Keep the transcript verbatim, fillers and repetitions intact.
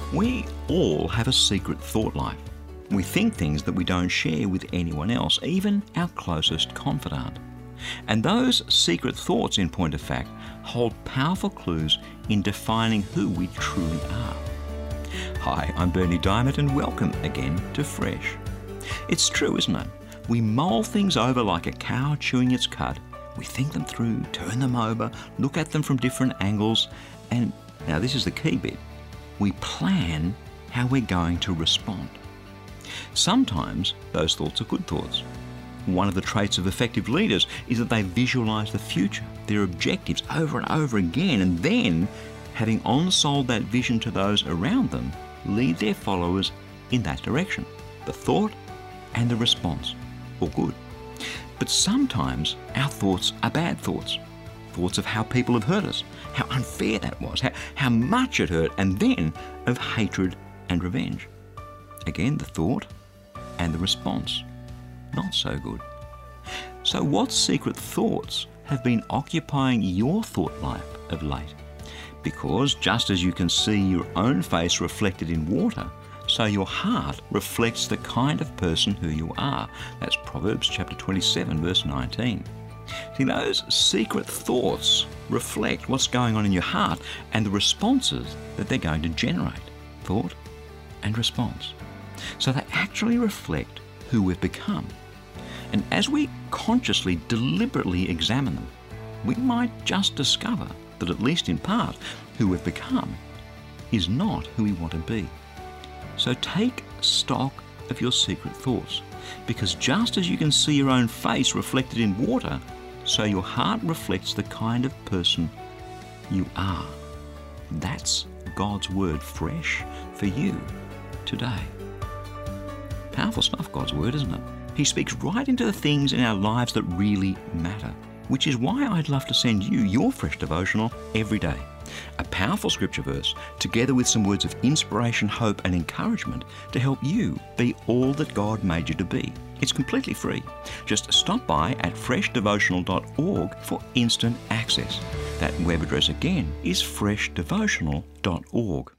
We all have a secret thought life. We think things that we don't share with anyone else, even our closest confidant. And those secret thoughts, in point of fact, hold powerful clues in defining who we truly are. Hi, I'm Berni Dymet and welcome again to Fresh. It's true, isn't it? We mull things over like a cow chewing its cud. We think them through, turn them over, look at them from different angles, and now this is the key bit. We plan how we're going to respond. Sometimes those thoughts are good thoughts. One of the traits of effective leaders is that they visualise the future, their objectives over and over again, and then, having on-sold that vision to those around them, lead their followers in that direction. The thought and the response, all good. But sometimes our thoughts are bad thoughts. Thoughts of how people have hurt us, how unfair that was, how, how much it hurt, and then of hatred and revenge. Again, the thought and the response, not so good. So what secret thoughts have been occupying your thought life of late? Because just as you can see your own face reflected in water, so your heart reflects the kind of person who you are. That's Proverbs chapter twenty-seven, verse nineteen. See, those secret thoughts reflect what's going on in your heart and the responses that they're going to generate. Thought and response. So they actually reflect who we've become. And as we consciously, deliberately examine them, we might just discover that, at least in part, who we've become is not who we want to be. So take stock of your secret thoughts, because just as you can see your own face reflected in water, so your heart reflects the kind of person you are. That's God's word fresh for you today. Powerful stuff, God's word, isn't it? He speaks right into the things in our lives that really matter, which is why I'd love to send you your fresh devotional every day. A powerful scripture verse, together with some words of inspiration, hope and encouragement to help you be all that God made you to be. It's completely free. Just stop by at fresh devotional dot org for instant access. That web address again is fresh devotional dot org.